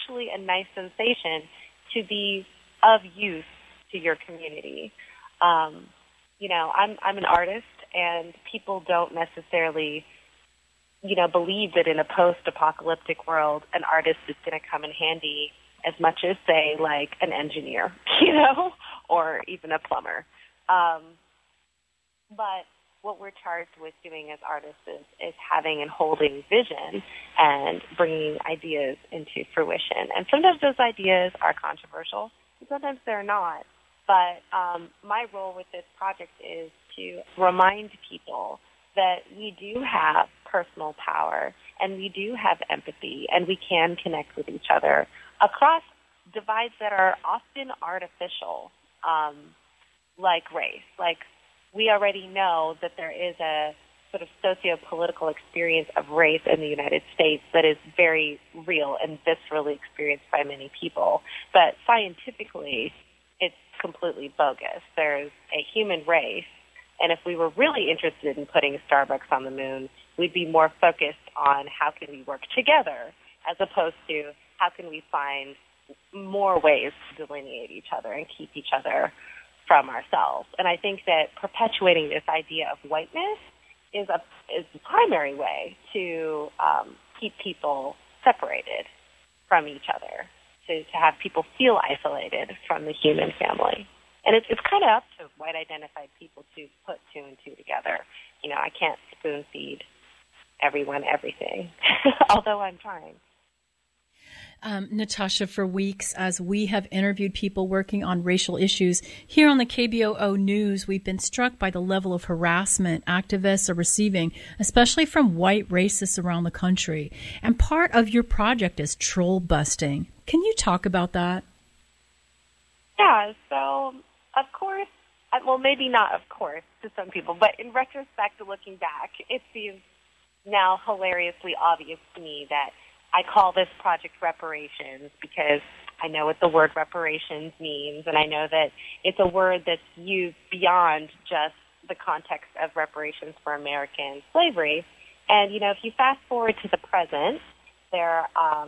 actually a nice sensation to be of use to your community. I'm an artist, and people don't necessarily, believe that in a post-apocalyptic world, an artist is going to come in handy as much as, say, like an engineer, or even a plumber. But what we're charged with doing as artists is having and holding vision and bringing ideas into fruition. And sometimes those ideas are controversial, and sometimes they're not. But my role with this project is to remind people that we do have personal power and we do have empathy and we can connect with each other across divides that are often artificial, like race. Like, we already know that there is a sort of socio-political experience of race in the United States that is very real and viscerally experienced by many people. But scientifically, it's completely bogus. There's a human race, and if we were really interested in putting Starbucks on the moon, we'd be more focused on how can we work together as opposed to how can we find more ways to delineate each other and keep each other from ourselves. And I think that perpetuating this idea of whiteness is the primary way to keep people separated from each other, to have people feel isolated from the human family. And it's kind of up to white-identified people to put two and two together. I can't spoon-feed everyone everything, although I'm trying. Natasha, for weeks, as we have interviewed people working on racial issues here on the KBOO News, we've been struck by the level of harassment activists are receiving, especially from white racists around the country. And part of your project is troll busting. Can you talk about that? Yeah, so of course, well, maybe not of course to some people, but in retrospect, looking back, it seems now hilariously obvious to me that I call this project reparations because I know what the word reparations means, and I know that it's a word that's used beyond just the context of reparations for American slavery. And, if you fast forward to the present, there are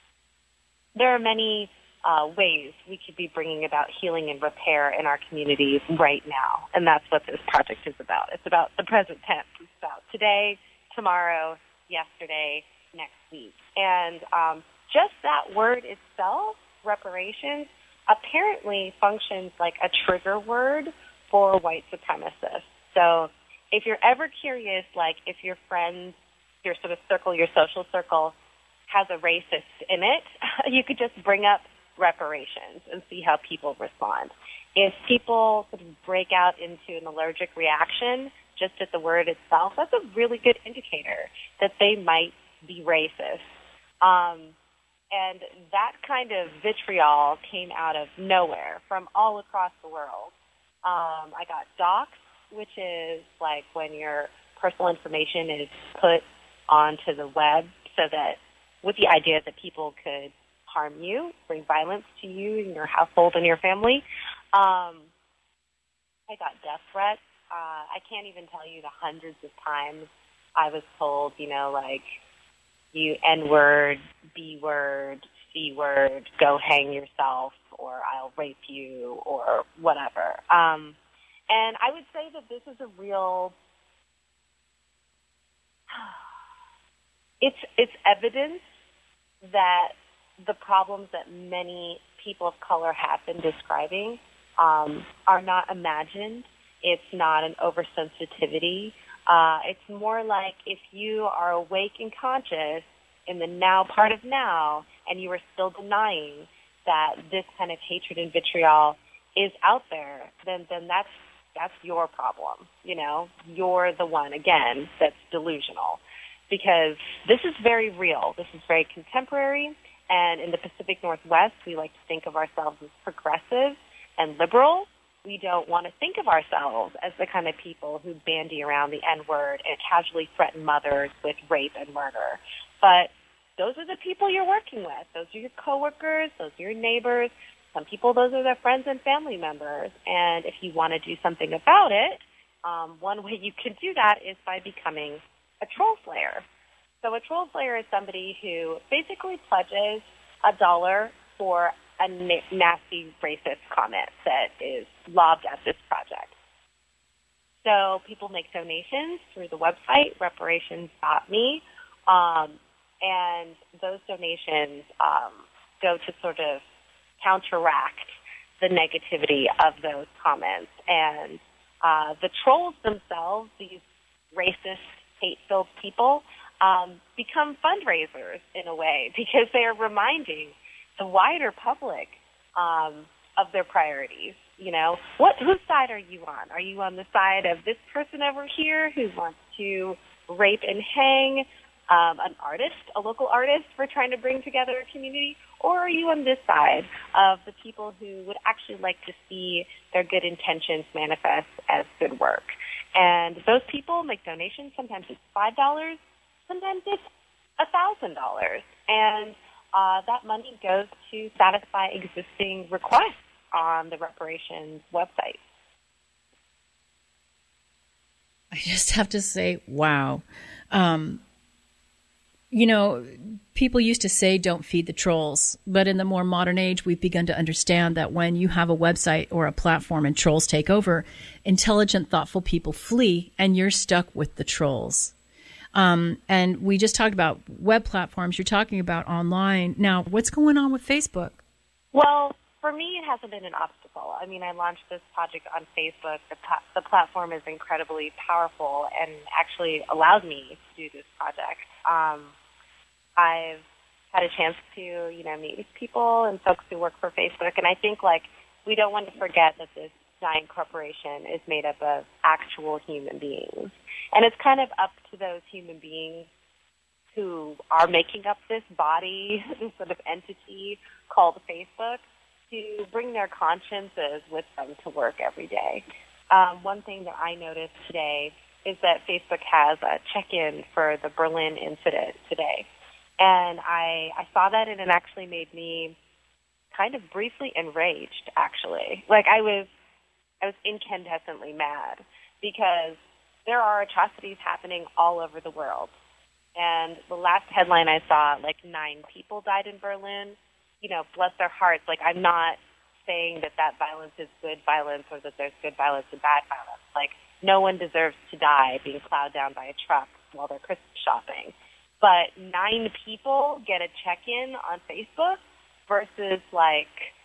many ways we could be bringing about healing and repair in our communities right now, and that's what this project is about. It's about the present tense. It's about today, tomorrow, yesterday, next week. And just that word itself, reparations, apparently functions like a trigger word for white supremacists. So if you're ever curious, like if your friends, your sort of circle, your social circle has a racist in it, you could just bring up reparations and see how people respond. If people sort of break out into an allergic reaction just at the word itself, that's a really good indicator that they might be racist. And that kind of vitriol came out of nowhere from all across the world. I got doxxed, which is like when your personal information is put onto the web so that with the idea that people could harm you, bring violence to you and your household and your family. I got death threats. I can't even tell you the hundreds of times I was told, like, you N-word, B-word, C-word, go hang yourself, or I'll rape you, or whatever. And I would say that this is a real, it's evidence that the problems that many people of color have been describing are not imagined. It's not an oversensitivity. It's more like if you are awake and conscious in the now part of now, and you are still denying that this kind of hatred and vitriol is out there, then that's your problem. You're the one, again, that's delusional. Because this is very real. This is very contemporary. And in the Pacific Northwest, we like to think of ourselves as progressive and liberal. We don't want to think of ourselves as the kind of people who bandy around the N-word and casually threaten mothers with rape and murder. But those are the people you're working with. Those are your coworkers. Those are your neighbors. Some people, those are their friends and family members. And if you want to do something about it, one way you can do that is by becoming a troll slayer. So a troll slayer is somebody who basically pledges $1 for a nasty racist comment that is lobbed at this project. So people make donations through the website, reparations.me, and those donations go to sort of counteract the negativity of those comments. And the trolls themselves, these racist, hate-filled people, become fundraisers in a way because they are reminding the wider public of their priorities. You know, whose side are you on? Are you on the side of this person over here who wants to rape and hang an artist, a local artist, for trying to bring together a community? Or are you on this side of the people who would actually like to see their good intentions manifest as good work? And those people make donations. Sometimes it's $5, sometimes it's $1,000. And that money goes to satisfy existing requests on the reparations website. I just have to say, wow. You know, people used to say don't feed the trolls, but in the more modern age, we've begun to understand that when you have a website or a platform and trolls take over, intelligent, thoughtful people flee and you're stuck with the trolls. And we just talked about web platforms. You're talking about online. Now, what's going on with Facebook? Well, for me, it hasn't been an obstacle. I mean, I launched this project on Facebook. The platform is incredibly powerful and actually allowed me to do this project. I've had a chance to, you know, meet with people and folks who work for Facebook, and I think, like, we don't want to forget that this giant corporation is made up of actual human beings. And it's kind of up to those human beings who are making up this body, this sort of entity called Facebook, to bring their consciences with them to work every day. One thing that I noticed today is that Facebook has a check-in for the Berlin incident today. And I saw that, and it actually made me kind of briefly enraged, actually. Like, I was incandescently mad because there are atrocities happening all over the world. And the last headline I saw, like 9 people died in Berlin. You know, bless their hearts. Like, I'm not saying that violence is good violence or that there's good violence and bad violence. Like, no one deserves to die being plowed down by a truck while they're Christmas shopping. But 9 people get a check-in on Facebook versus, like,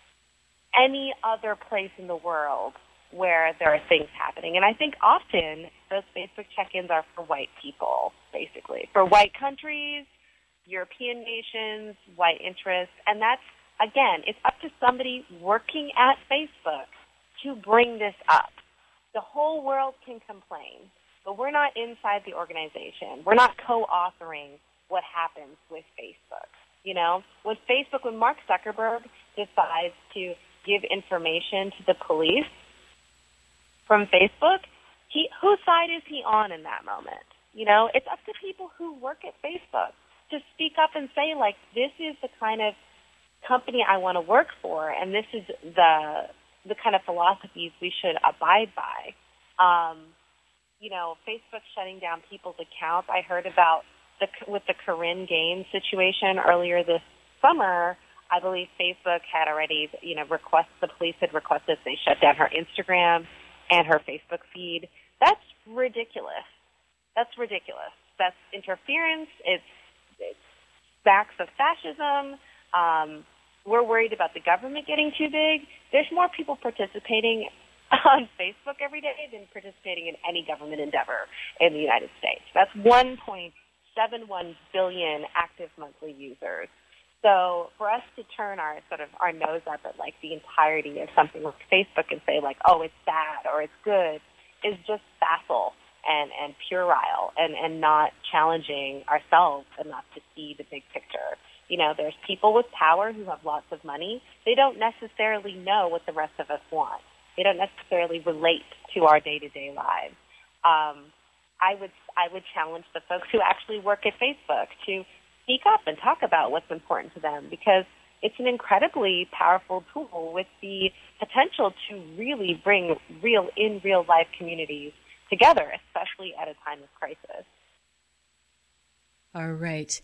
any other place in the world where there are things happening. And I think often those Facebook check-ins are for white people, basically. For white countries, European nations, white interests. And that's, again, it's up to somebody working at Facebook to bring this up. The whole world can complain, but we're not inside the organization. We're not co-authoring what happens with Facebook. You know, when Mark Zuckerberg decides to give information to the police from Facebook, whose side is he on in that moment? You know, it's up to people who work at Facebook to speak up and say, like, this is the kind of company I want to work for, and this is the kind of philosophies we should abide by. You know, Facebook shutting down people's accounts. I heard about with the Corinne Gaines situation earlier this summer. I believe Facebook had already, you know, the police had requested they shut down her Instagram and her Facebook feed. That's ridiculous. That's interference. It's acts of fascism. We're worried about the government getting too big. There's more people participating on Facebook every day than participating in any government endeavor in the United States. That's 1.71 billion active monthly users. So for us to turn our nose up at, like, the entirety of something like Facebook and say, like, oh, it's bad or it's good, is just facile and puerile and not challenging ourselves enough to see the big picture. You know, there's people with power who have lots of money. They don't necessarily know what the rest of us want. They don't necessarily relate to our day-to-day lives. I would challenge the folks who actually work at Facebook to speak up and talk about what's important to them, because it's an incredibly powerful tool with the potential to really bring real life communities together, especially at a time of crisis. All right.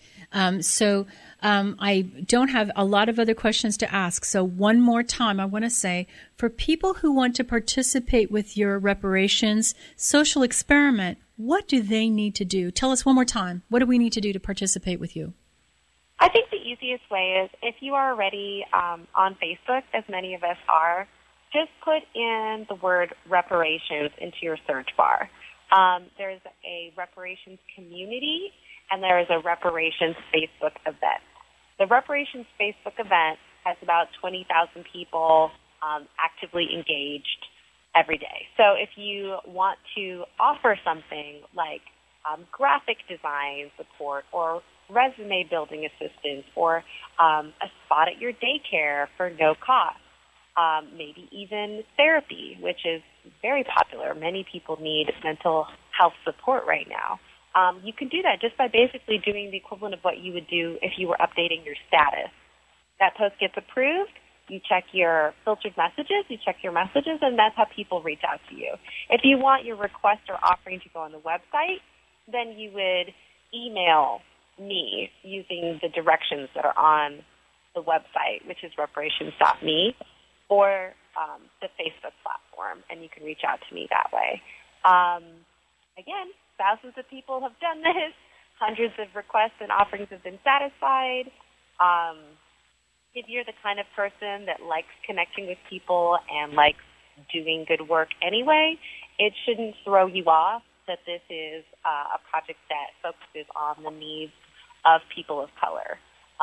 I don't have a lot of other questions to ask. So one more time, I want to say, for people who want to participate with your reparations social experiment, what do they need to do? Tell us one more time. What do we need to do to participate with you? I think the easiest way is if you are already on Facebook, as many of us are, just put in the word reparations into your search bar. There's a reparations community, and there is a reparations Facebook event. The reparations Facebook event has about 20,000 people actively engaged every day. So if you want to offer something like graphic design support or resume building assistance or a spot at your daycare for no cost, maybe even therapy, which is very popular. Many people need mental health support right now. You can do that just by basically doing the equivalent of what you would do if you were updating your status. That post gets approved, you check your filtered messages, and that's how people reach out to you. If you want your request or offering to go on the website, then you would email me using the directions that are on the website, which is reparations.me, or the Facebook platform, and you can reach out to me that way. Again, thousands of people have done this. Hundreds of requests and offerings have been satisfied. If you're the kind of person that likes connecting with people and likes doing good work anyway, it shouldn't throw you off that this is a project that focuses on the needs of people of color.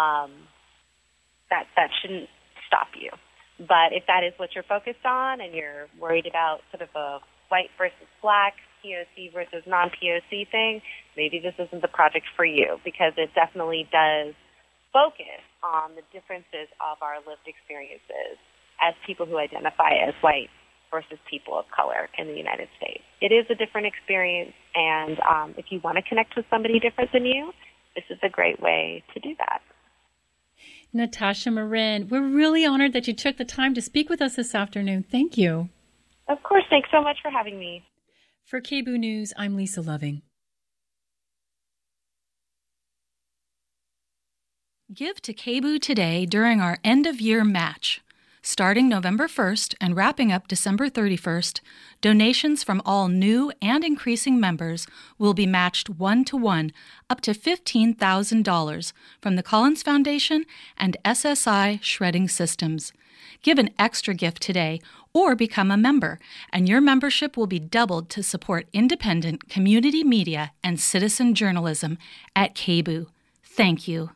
That shouldn't stop you. But if that is what you're focused on and you're worried about sort of a white versus black, POC versus non-POC thing, maybe this isn't the project for you, because it definitely does focus on the differences of our lived experiences as people who identify as white versus people of color in the United States. It is a different experience, and if you want to connect with somebody different than you, this is a great way to do that. Natasha Marin, we're really honored that you took the time to speak with us this afternoon. Thank you. Of course. Thanks so much for having me. For KBOO News, I'm Lisa Loving. Give to KBOO today during our end-of-year match. Starting November 1st and wrapping up December 31st, donations from all new and increasing members will be matched 1-to-1 up to $15,000 from the Collins Foundation and SSI Shredding Systems. Give an extra gift today or become a member, and your membership will be doubled to support independent community media and citizen journalism at KBOO. Thank you.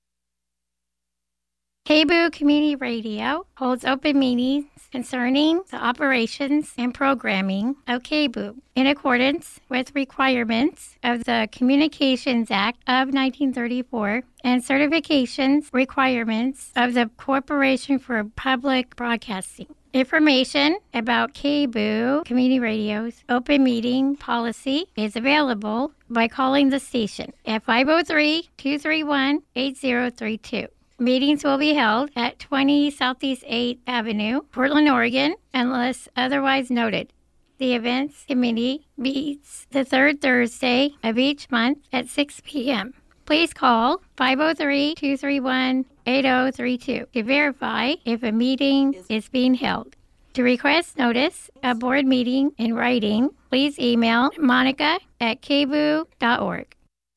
KBOO Community Radio holds open meetings concerning the operations and programming of KBOO in accordance with requirements of the Communications Act of 1934 and certifications requirements of the Corporation for Public Broadcasting. Information about KBOO Community Radio's open meeting policy is available by calling the station at 503-231-8032. Meetings will be held at 20 Southeast 8th Avenue, Portland, Oregon, unless otherwise noted. The events committee meets the third Thursday of each month at 6 p.m. Please call 503-231-8032 to verify if a meeting is being held. To request notice of board meeting in writing, please email monica@kboo.org.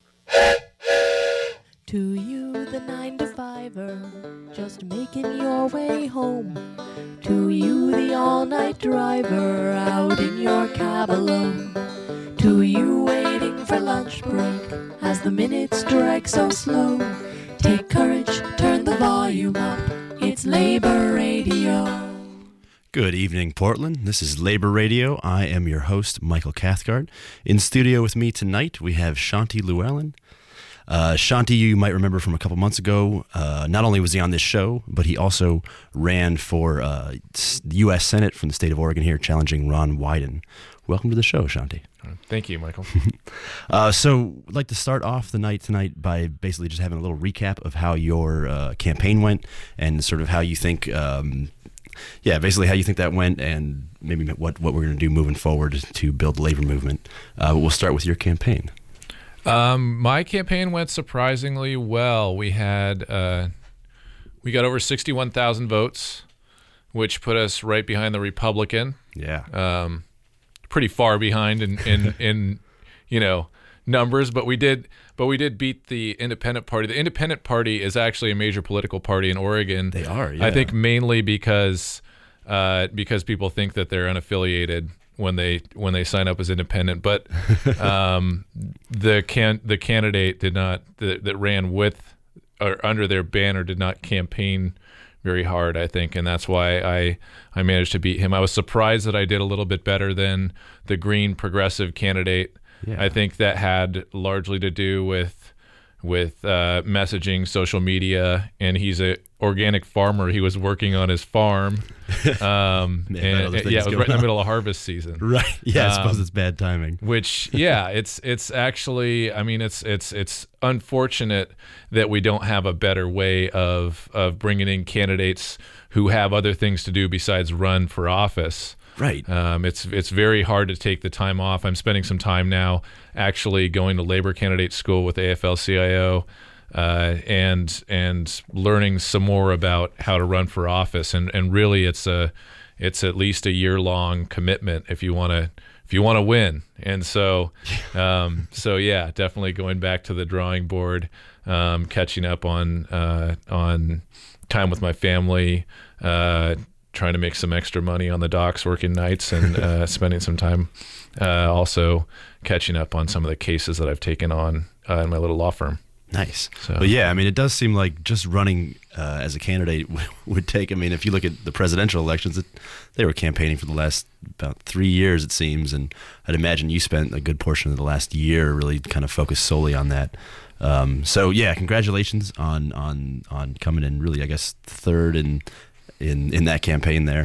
To you, the 9-to-5er, just making your way home. To you, the all-night driver, out in your cab alone. To you, waiting for lunch break, as the minutes drag so slow. Take courage, turn the volume up, it's Labor Radio. Good evening, Portland. This is Labor Radio. I am your host, Michael Cathcart. In studio with me tonight, we have Shanti Llewellyn. Shanti, you might remember from a couple months ago, not only was he on this show, but he also ran for the U.S. Senate from the state of Oregon here, challenging Ron Wyden. Welcome to the show, Shanti. Thank you, Michael. So I'd like to start off the night tonight by basically just having a little recap of how your campaign went and sort of how you think, basically how you think that went and maybe what we're going to do moving forward to build the labor movement. We'll start with your campaign. My campaign went surprisingly well. We got over 61,000 votes, which put us right behind the Republican. Yeah. Pretty far behind in numbers, but we did beat the Independent Party. The Independent Party is actually a major political party in Oregon. They are, yeah. I think mainly because people think that they're unaffiliated when they sign up as independent. But the candidate did not that ran with or under their banner did not campaign very hard, I think, and that's why I managed to beat him. I was surprised that I did a little bit better than the Green progressive candidate. Yeah. I think that had largely to do with messaging, social media, and he's an organic farmer. He was working on his farm. It was right in the middle of harvest season. Right. Yeah, I suppose it's bad timing. Which, yeah, it's actually, I mean, it's unfortunate that we don't have a better way of bringing in candidates who have other things to do besides run for office. Right. It's very hard to take the time off. I'm spending some time now actually going to labor candidate school with AFL-CIO and learning some more about how to run for office. And really, it's at least a year-long commitment if you want to win. And so yeah, definitely going back to the drawing board, catching up on time with my family. Trying to make some extra money on the docks, working nights, and spending some time also catching up on some of the cases that I've taken on in my little law firm. Nice. So, but yeah, I mean, it does seem like just running as a candidate would take. I mean, if you look at the presidential elections, they were campaigning for the last about 3 years, it seems, and I'd imagine you spent a good portion of the last year really kind of focused solely on that. So yeah, congratulations on coming in really, I guess, third in that campaign there.